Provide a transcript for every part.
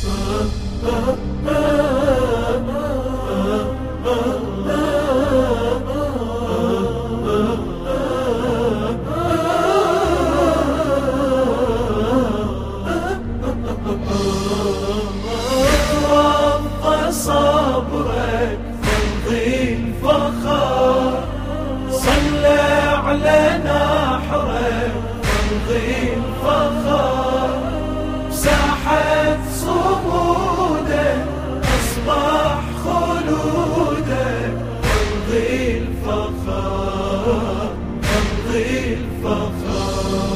صبرك تمضي الفخر، صلى على نحرك تمضي الفخر، ساحة صمودك أصبح خلودك تمضي الفخر تمضي الفخر.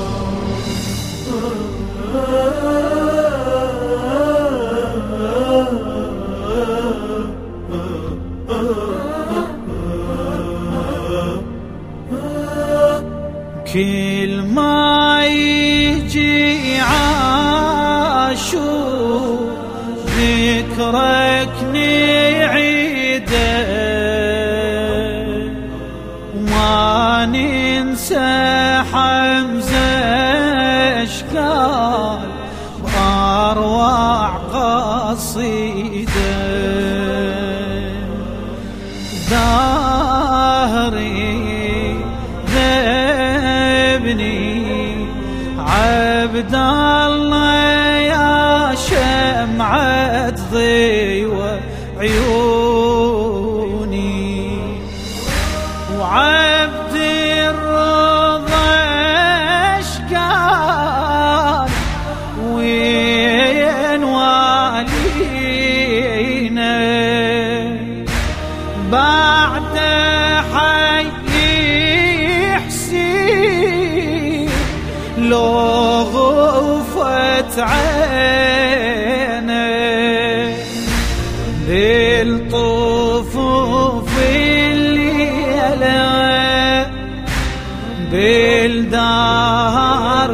كل ما يجي عاشور ذكرك نعيده، وما ننسى حمزة اشكال بأروع قصيده. ظاهري ذبني عبد الله يا شمعة ضي وعيوني، وعبد الرضا اشقال وين والينا، بعد حي حسين لو غفت عينه، بالطفوف الليلة بالدار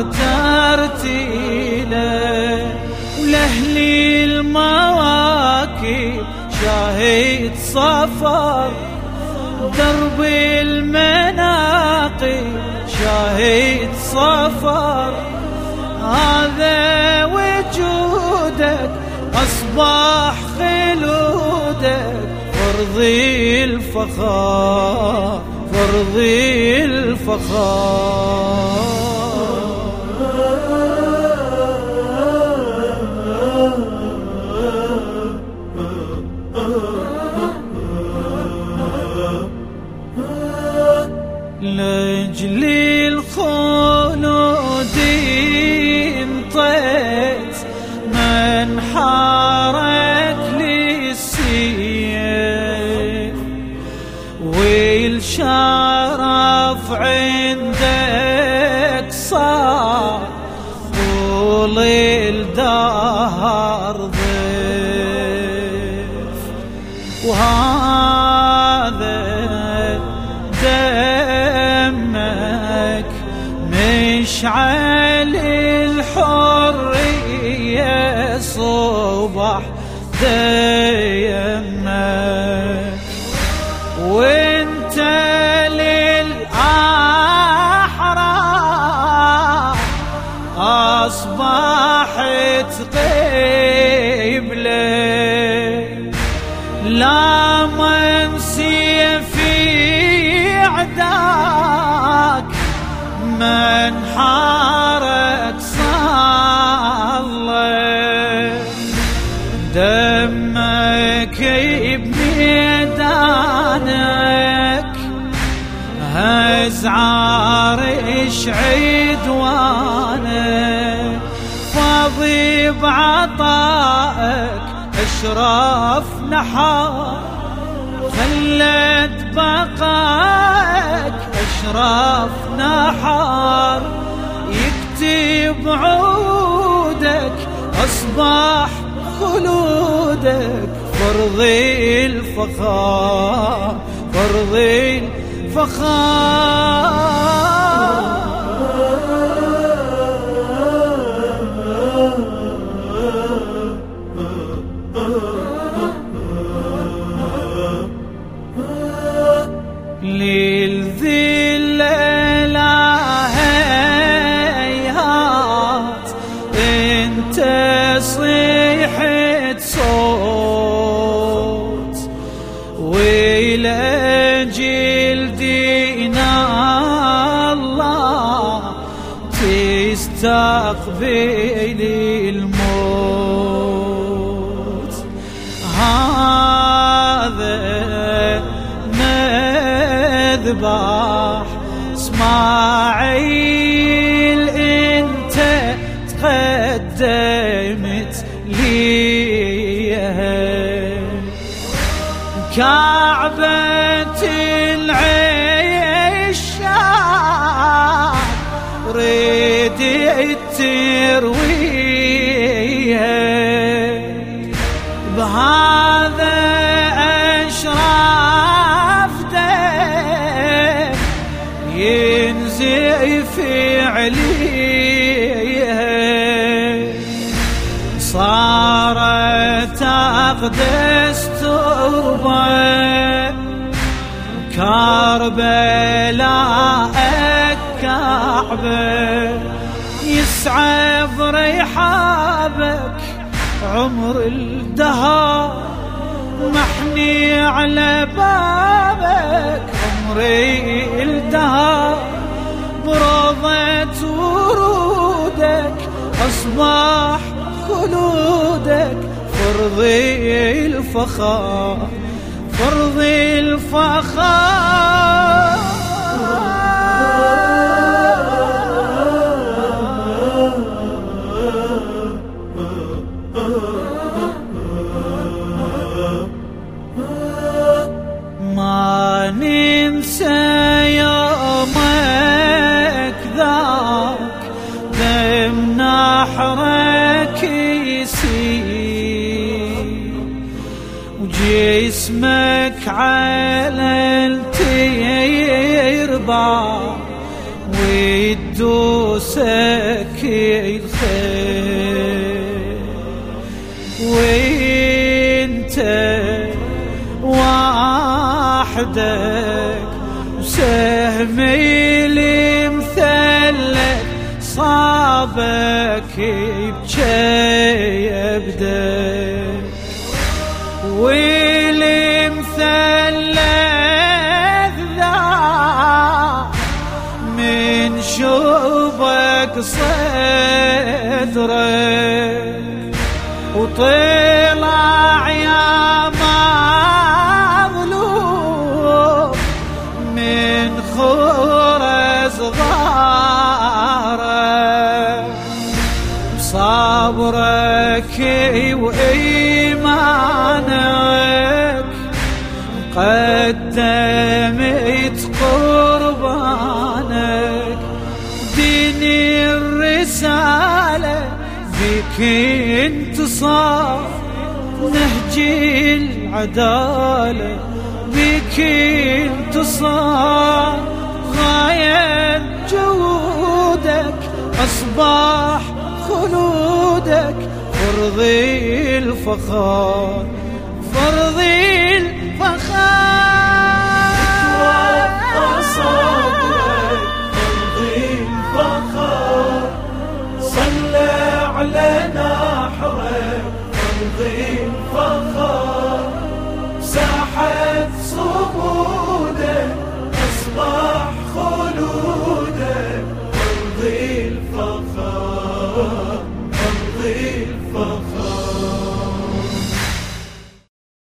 ترتيله، ولأهلي المواكب شاهد صفر، درب المناقب شاهد صفر، هذا وجودك أصبح خلودك فرضي الفخار فرضي الفخار. لأجل الخلود انطيت من حارك للسيف، والشرف عندك صار طول الدهر ضيف، وهذا دمك مشعل الحرية صبح ديمك، وانت للأحرار أصبحت قبلة، لا منسي في عداك من حارك صلى، دمك بميدانك هز عارش عدوانك، فاضي بعطائك اشراف نحار، خلت بقائك اشراف نحار، يكتب عودك اصبح خلودك فرضي الفخار فرضي الفخار. للذل لا هيهات انت صيح صوت ولأجل دينا الله تستقبل الموت. هذا مذبح اسماعيل انت تقدمت ليه، كعبة العشاق ردت ترويها، بهذا أشرف دم ينزف عليها، صارت أقدس تربة كربلاء كعبة، يسعى بريحابك عمر الدهر، محني على بابك عمري الدهر، بروضة ورودك أصبح خلودك، فرضي الفخار فرضي الفخار. ما ننسى يومك ذاك دم نحرك يسيل، وجسمك على التيربع ويدوسك الخيل، وانت وحدك وسهمي المثلث صابك بجيبدك، والمثلث ذا من شوبك صدرك، وطلع يا مظلوم من خرز ظهرك، بصبرك وإيمانك قدمت قربانك، دين الرسالة بك انتصار، نهج العدالة بك انتصار، غاية جودك أصبح خلودك، فرضي الفخار فرضي الفخار. صبرك فرضي الفخار، صلى على نحرك فرضي